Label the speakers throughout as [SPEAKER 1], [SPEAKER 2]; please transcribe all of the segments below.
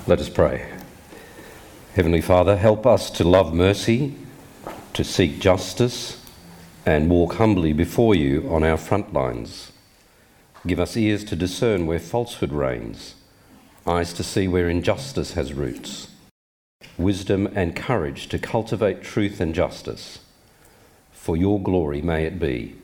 [SPEAKER 1] Let us pray. Heavenly Father, help us to love mercy, to seek justice, and walk humbly before you on our front lines. Give us ears to discern where falsehood reigns, eyes to see where injustice has roots, wisdom and courage to cultivate truth and justice. For your glory may it be.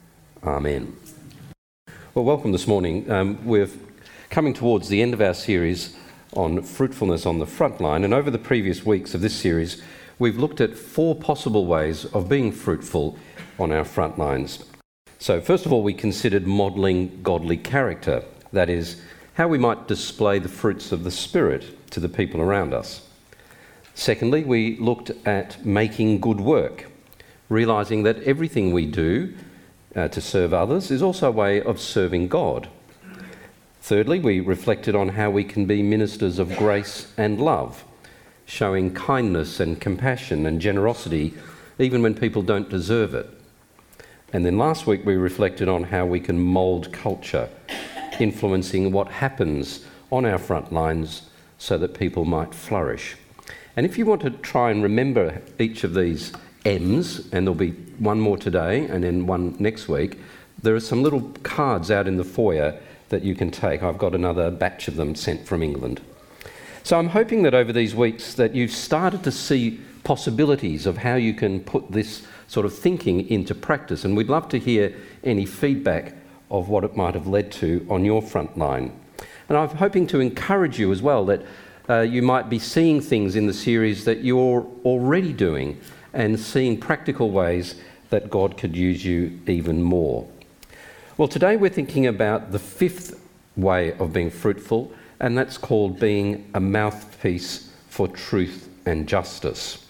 [SPEAKER 1] Amen. Well, welcome this morning. We're coming towards the end of our series on fruitfulness on the front line, and over the previous weeks of this series we've looked at 4 possible ways of being fruitful on our front lines. So first of all, we considered modelling godly character, that is, how we might display the fruits of the Spirit to the people around us. Secondly, we looked at making good work, realising that everything we do to serve others is also a way of serving God. Thirdly, we reflected on how we can be ministers of grace and love, showing kindness and compassion and generosity even when people don't deserve it. And then last week we reflected on how we can mould culture, influencing what happens on our front lines so that people might flourish. And if you want to try and remember each of these M's, and there'll be one more today and then one next week, there are some little cards out in the foyer that you can take. I've got another batch of them sent from England. So I'm hoping that over these weeks that you've started to see possibilities of how you can put this sort of thinking into practice, and we'd love to hear any feedback of what it might have led to on your front line. And I'm hoping to encourage you as well that you might be seeing things in the series that you're already doing and seeing practical ways that God could use you even more. Well, today we're thinking about the 5th way of being fruitful, and that's called being a mouthpiece for truth and justice.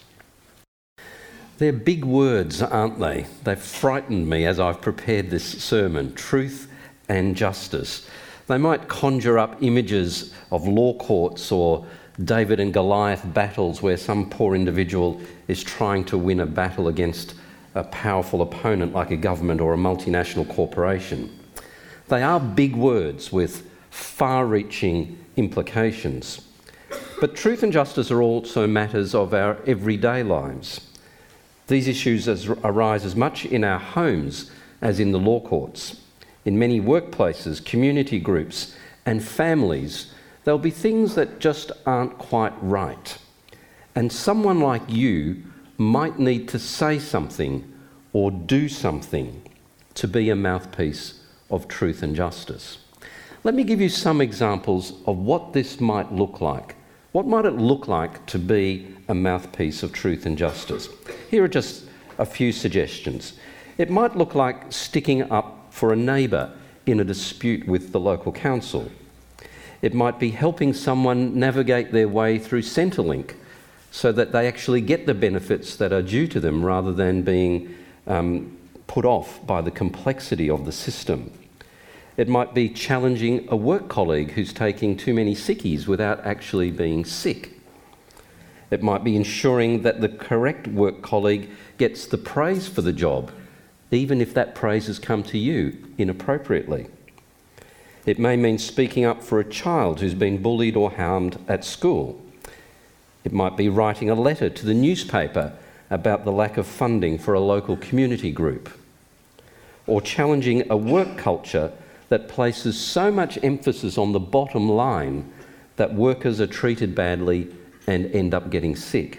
[SPEAKER 1] They're big words, aren't they? They've frightened me as I've prepared this sermon, truth and justice. They might conjure up images of law courts or David and Goliath battles where some poor individual is trying to win a battle against a powerful opponent like a government or a multinational corporation. They are big words with far-reaching implications. But truth and justice are also matters of our everyday lives. These issues arise as much in our homes as in the law courts. In many workplaces, community groups and families, there'll be things that just aren't quite right. And someone like you might need to say something or do something to be a mouthpiece of truth and justice. Let me give you some examples of what this might look like. What might it look like to be a mouthpiece of truth and justice? Here are just a few suggestions. It might look like sticking up for a neighbour in a dispute with the local council. It might be helping someone navigate their way through Centrelink so that they actually get the benefits that are due to them rather than being put off by the complexity of the system. It might be challenging a work colleague who's taking too many sickies without actually being sick. It might be ensuring that the correct work colleague gets the praise for the job, even if that praise has come to you inappropriately. It may mean speaking up for a child who's been bullied or harmed at school. It might be writing a letter to the newspaper about the lack of funding for a local community group, or challenging a work culture that places so much emphasis on the bottom line that workers are treated badly and end up getting sick.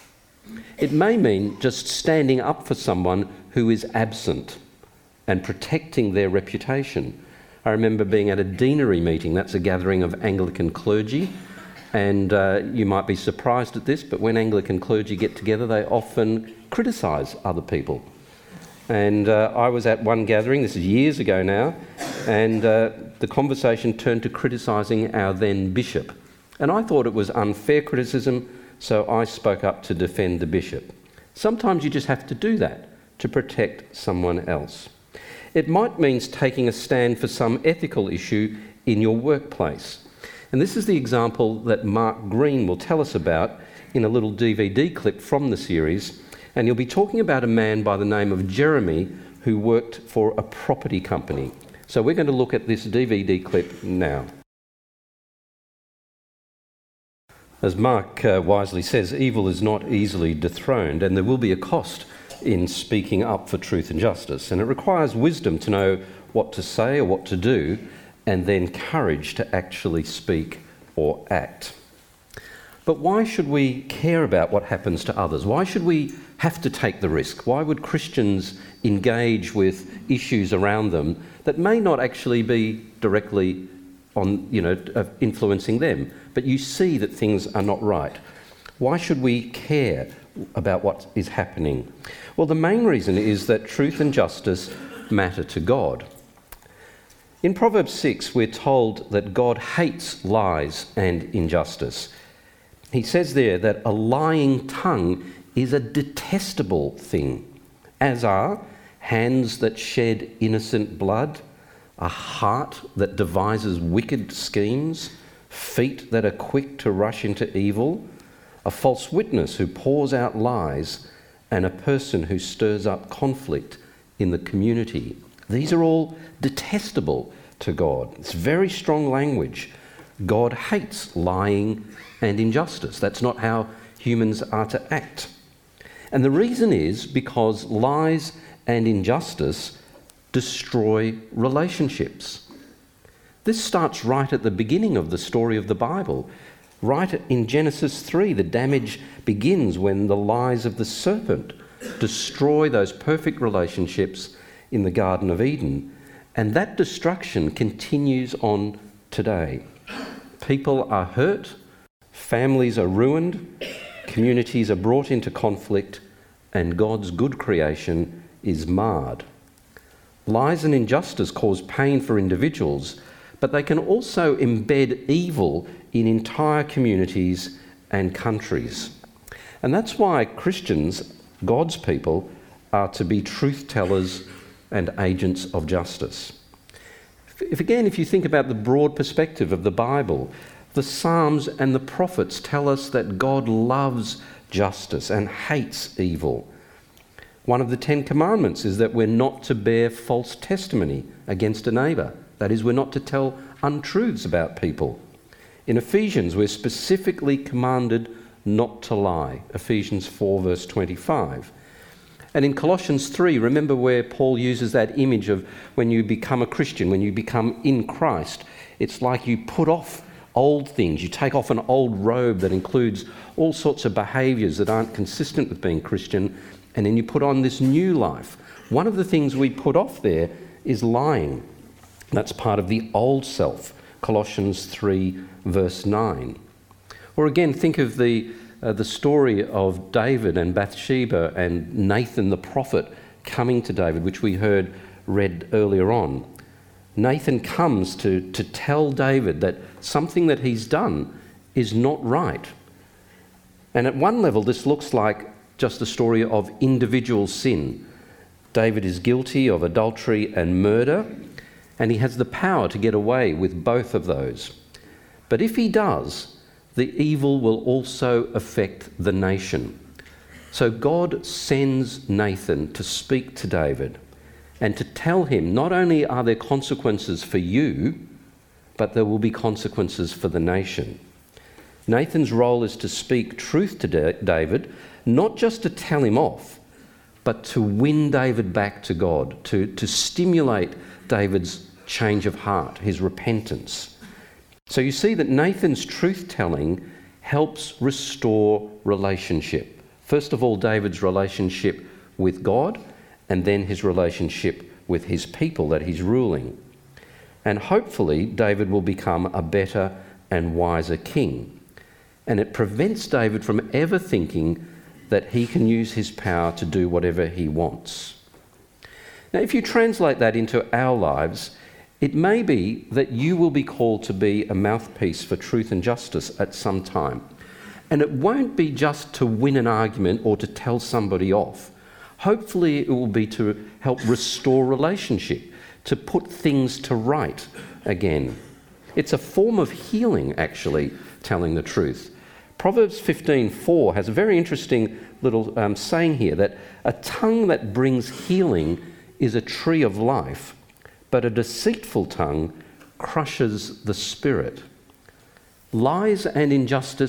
[SPEAKER 1] It may mean just standing up for someone who is absent and protecting their reputation. I remember being at a deanery meeting, that's a gathering of Anglican clergy, and you might be surprised at this, but when Anglican clergy get together, they often criticise other people. And I was at one gathering, this is years ago now, and the conversation turned to criticising our then bishop. And I thought it was unfair criticism, so I spoke up to defend the bishop. Sometimes you just have to do that to protect someone else. It might mean taking a stand for some ethical issue in your workplace. And this is the example that Mark Green will tell us about in a little DVD clip from the series. And he'll be talking about a man by the name of Jeremy who worked for a property company. So we're going to look at this DVD clip now. As Mark wisely says, evil is not easily dethroned, and there will be a cost in speaking up for truth and justice. And it requires wisdom to know what to say or what to do, and then courage to actually speak or act. But why should we care about what happens to others? Why should we have to take the risk? Why would Christians engage with issues around them that may not actually be directly influencing them, but you see that things are not right? Why should we care about what is happening? Well, the main reason is that truth and justice matter to God. In Proverbs 6, we're told that God hates lies and injustice. He says there that a lying tongue is a detestable thing, as are hands that shed innocent blood, a heart that devises wicked schemes, feet that are quick to rush into evil, a false witness who pours out lies, and a person who stirs up conflict in the community. These are all detestable to God. It's very strong language. God hates lying and injustice. That's not how humans are to act. And the reason is because lies and injustice destroy relationships. This starts right at the beginning of the story of the Bible. Right in Genesis 3, the damage begins when the lies of the serpent destroy those perfect relationships in the Garden of Eden. And that destruction continues on today. People are hurt, families are ruined, communities are brought into conflict, and God's good creation is marred. Lies and injustice cause pain for individuals, but they can also embed evil in entire communities and countries. And that's why Christians, God's people, are to be truth tellers and agents of justice. If you think about the broad perspective of the Bible, the Psalms and the prophets tell us that God loves justice and hates evil. One of the 10 Commandments is that we're not to bear false testimony against a neighbour. That is, we're not to tell untruths about people. In Ephesians, we're specifically commanded not to lie. Ephesians 4 verse 25. And in Colossians 3, remember where Paul uses that image of when you become a Christian, when you become in Christ, it's like you put off old things. You take off an old robe that includes all sorts of behaviours that aren't consistent with being Christian, and then you put on this new life. One of the things we put off there is lying. That's part of the old self, Colossians 3 verse 9. Or again, think of the story of David and Bathsheba and Nathan the prophet coming to David, which we read earlier on. Nathan comes to tell David that something that he's done is not right. And at one level, this looks like just a story of individual sin. David is guilty of adultery and murder, and he has the power to get away with both of those. But if he does, the evil will also affect the nation. So God sends Nathan to speak to David and to tell him not only are there consequences for you, but there will be consequences for the nation. Nathan's role is to speak truth to David, not just to tell him off, but to win David back to God, to stimulate David's change of heart, his repentance. So you see that Nathan's truth-telling helps restore relationship. First of all, David's relationship with God, and then his relationship with his people that he's ruling. And hopefully, David will become a better and wiser king. And it prevents David from ever thinking that he can use his power to do whatever he wants. Now, if you translate that into our lives, it may be that you will be called to be a mouthpiece for truth and justice at some time. And it won't be just to win an argument or to tell somebody off. Hopefully it will be to help restore relationship, to put things to right again. It's a form of healing, actually, telling the truth. Proverbs 15:4 has a very interesting little saying here, that a tongue that brings healing is a tree of life, but a deceitful tongue crushes the spirit. Lies and injustice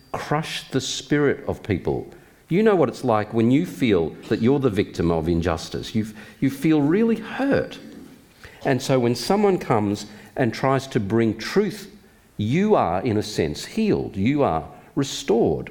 [SPEAKER 1] crush the spirit of people. You know what it's like when you feel that you're the victim of injustice. You feel really hurt. And so when someone comes and tries to bring truth, you are, in a sense, healed. You are restored.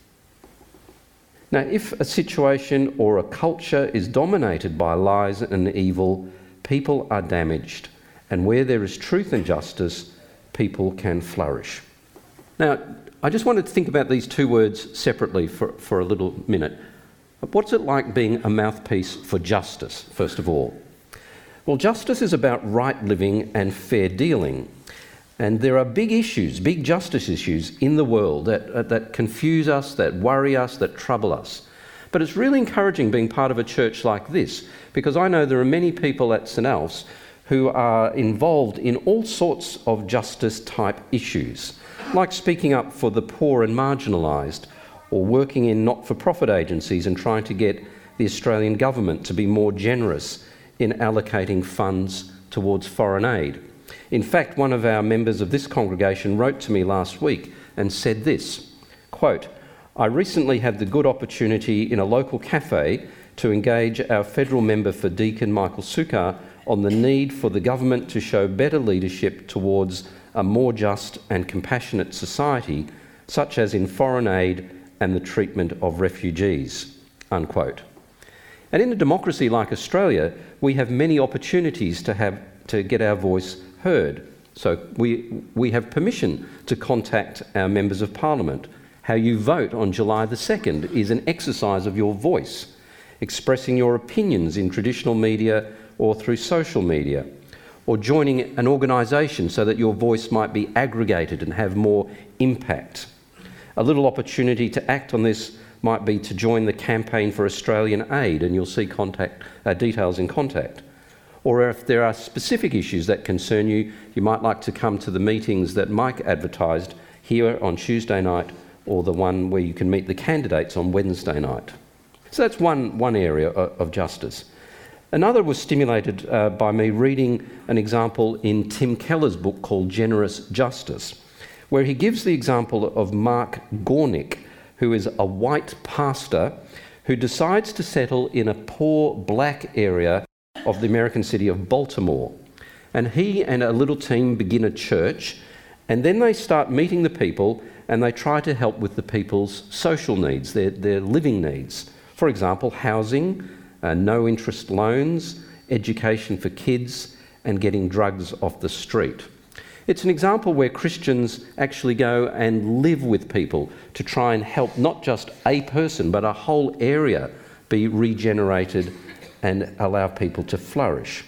[SPEAKER 1] Now, if a situation or a culture is dominated by lies and evil, people are damaged. And where there is truth and justice, people can flourish. Now, I just wanted to think about these two words separately for a little minute. What's it like being a mouthpiece for justice, first of all? Well, justice is about right living and fair dealing. And there are big issues, big justice issues in the world that confuse us, that worry us, that trouble us. But it's really encouraging being part of a church like this, because I know there are many people at St Alf's who are involved in all sorts of justice type issues, like speaking up for the poor and marginalised, or working in not-for-profit agencies and trying to get the Australian government to be more generous in allocating funds towards foreign aid. In fact, one of our members of this congregation wrote to me last week and said this, quote, "I recently had the good opportunity in a local cafe to engage our federal member for Deakin, Michael Sukar, on the need for the government to show better leadership towards a more just and compassionate society, such as in foreign aid and the treatment of refugees," unquote. And in a democracy like Australia, we have many opportunities to get our voice heard. So we have permission to contact our members of parliament. How you vote on July the 2nd is an exercise of your voice, expressing your opinions in traditional media or through social media, or joining an organisation so that your voice might be aggregated and have more impact. A little opportunity to act on this might be to join the campaign for Australian aid, and you'll see details in contact. Or if there are specific issues that concern you, you might like to come to the meetings that Mike advertised here on Tuesday night, or the one where you can meet the candidates on Wednesday night. So that's one area of justice. Another was stimulated by me reading an example in Tim Keller's book called Generous Justice, where he gives the example of Mark Gornick, who is a white pastor who decides to settle in a poor black area of the American city of Baltimore. And he and a little team begin a church, and then they start meeting the people and they try to help with the people's social needs, their living needs. For example, housing, no interest loans, education for kids, and getting drugs off the street. It's an example where Christians actually go and live with people to try and help not just a person, but a whole area be regenerated and allow people to flourish.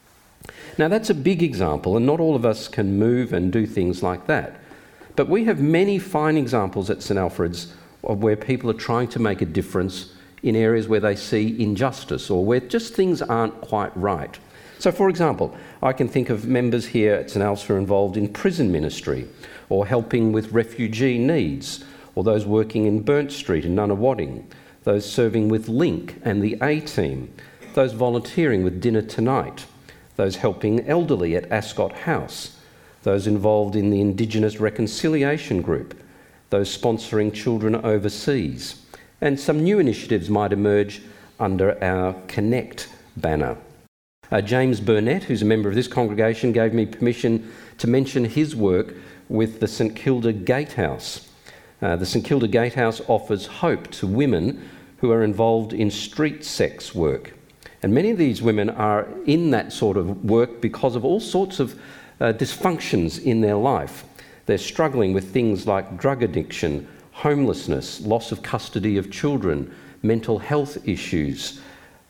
[SPEAKER 1] Now that's a big example, and not all of us can move and do things like that. But we have many fine examples at St Alfred's of where people are trying to make a difference in areas where they see injustice or where just things aren't quite right. So, for example, I can think of members here at St Alf's who are involved in prison ministry, or helping with refugee needs, or those working in Burnt Street in Nunawading, those serving with Link and the A-Team, those volunteering with Dinner Tonight, those helping elderly at Ascot House, those involved in the Indigenous Reconciliation Group, those sponsoring children overseas, and some new initiatives might emerge under our Connect banner. James Burnett, who's a member of this congregation, gave me permission to mention his work with the St Kilda Gatehouse. The St Kilda Gatehouse offers hope to women who are involved in street sex work. And many of these women are in that sort of work because of all sorts of dysfunctions in their life. They're struggling with things like drug addiction, homelessness, loss of custody of children, mental health issues,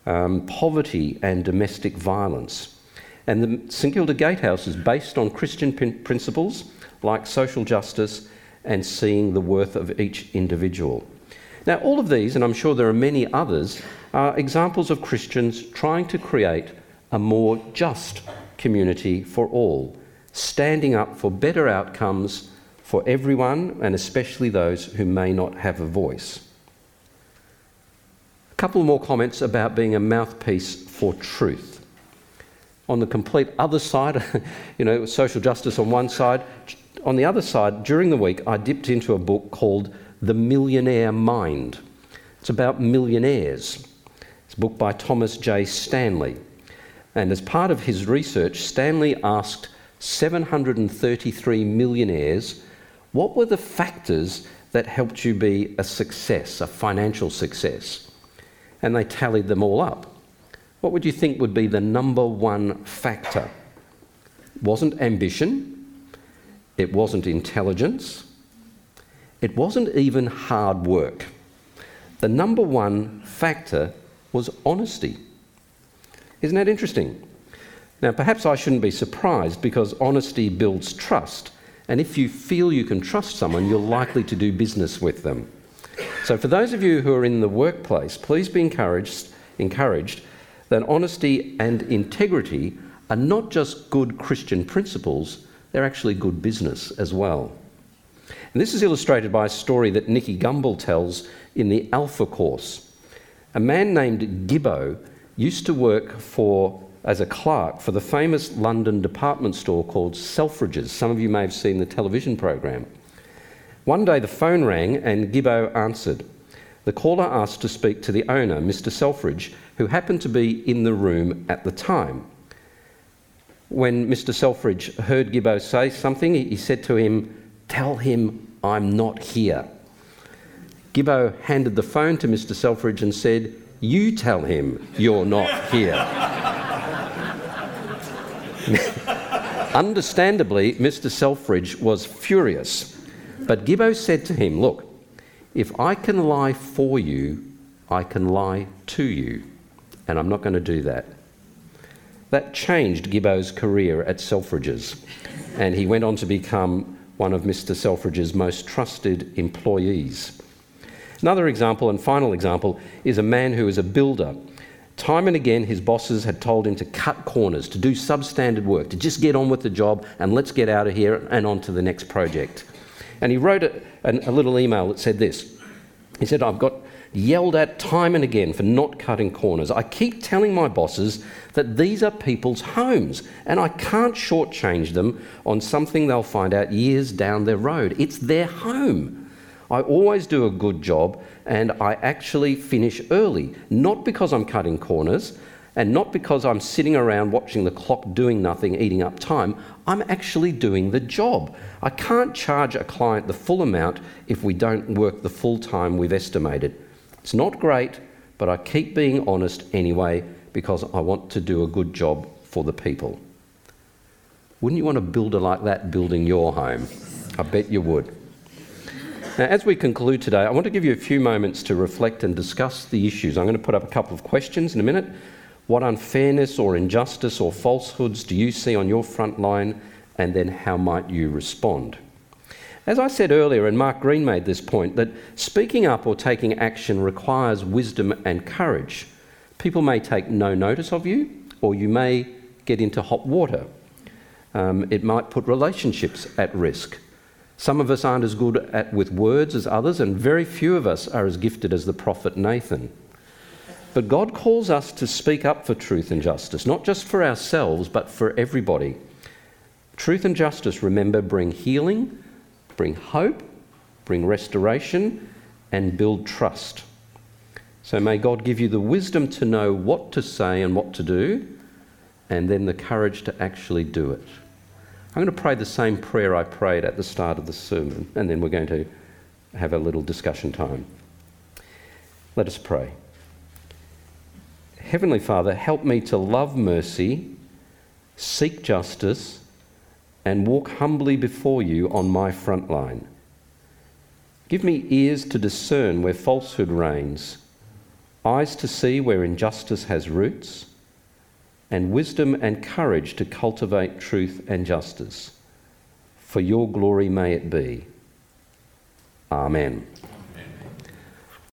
[SPEAKER 1] poverty and domestic violence. And the St Kilda Gatehouse is based on Christian principles like social justice and seeing the worth of each individual. Now, all of these, and I'm sure there are many others, are examples of Christians trying to create a more just community for all, standing up for better outcomes for everyone, and especially those who may not have a voice. A couple more comments about being a mouthpiece for truth. On the complete other side, social justice on one side. On the other side, during the week, I dipped into a book called The Millionaire Mind. It's about millionaires. It's a book by Thomas J. Stanley. And as part of his research, Stanley asked 733 millionaires, what were the factors that helped you be a success, a financial success? And they tallied them all up. What would you think would be the number one factor? It wasn't ambition. It wasn't intelligence. It wasn't even hard work. The number one factor was honesty. Isn't that interesting? Now, perhaps I shouldn't be surprised, because honesty builds trust. And if you feel you can trust someone, you're likely to do business with them. So for those of you who are in the workplace, please be encouraged that honesty and integrity are not just good Christian principles, they're actually good business as well. And this is illustrated by a story that Nicky Gumbel tells in the Alpha course. A man named Gibbo used to work as a clerk for the famous London department store called Selfridges. Some of you may have seen the television program. One day the phone rang and Gibbo answered. The caller asked to speak to the owner, Mr. Selfridge, who happened to be in the room at the time. When Mr. Selfridge heard Gibbo say something, he said to him, "Tell him I'm not here." Gibbo handed the phone to Mr. Selfridge and said, "You tell him you're not here." Understandably, Mr. Selfridge was furious, but Gibbo said to him, "Look, if I can lie for you, I can lie to you, and I'm not going to do that." That changed Gibbo's career at Selfridges, and he went on to become one of Mr. Selfridge's most trusted employees. Another example, and final example, is a man who is a builder. Time and again, his bosses had told him to cut corners, to do substandard work, to just get on with the job and let's get out of here and on to the next project. And he wrote a little email that said this. He said, "I've got yelled at time and again for not cutting corners. I keep telling my bosses that these are people's homes and I can't shortchange them on something they'll find out years down their road. It's their home. I always do a good job and I actually finish early, not because I'm cutting corners and not because I'm sitting around watching the clock doing nothing, eating up time. I'm actually doing the job. I can't charge a client the full amount if we don't work the full time we've estimated. It's not great, but I keep being honest anyway because I want to do a good job for the people." Wouldn't you want a builder like that building your home? I bet you would. Now, as we conclude today, I want to give you a few moments to reflect and discuss the issues. I'm going to put up a couple of questions in a minute. What unfairness or injustice or falsehoods do you see on your front line? And then how might you respond? As I said earlier, and Mark Green made this point, that speaking up or taking action requires wisdom and courage. People may take no notice of you, or you may get into hot water. It might put relationships at risk. Some of us aren't as good with words as others, and very few of us are as gifted as the prophet Nathan. But God calls us to speak up for truth and justice, not just for ourselves, but for everybody. Truth and justice, remember, bring healing, bring hope, bring restoration, and build trust. So may God give you the wisdom to know what to say and what to do, and then the courage to actually do it. I'm going to pray the same prayer I prayed at the start of the sermon, and then we're going to have a little discussion time. Let us pray. Heavenly Father, help me to love mercy, seek justice, and walk humbly before you on my front line. Give me ears to discern where falsehood reigns, eyes to see where injustice has roots, and wisdom and courage to cultivate truth and justice. For your glory may it be. Amen.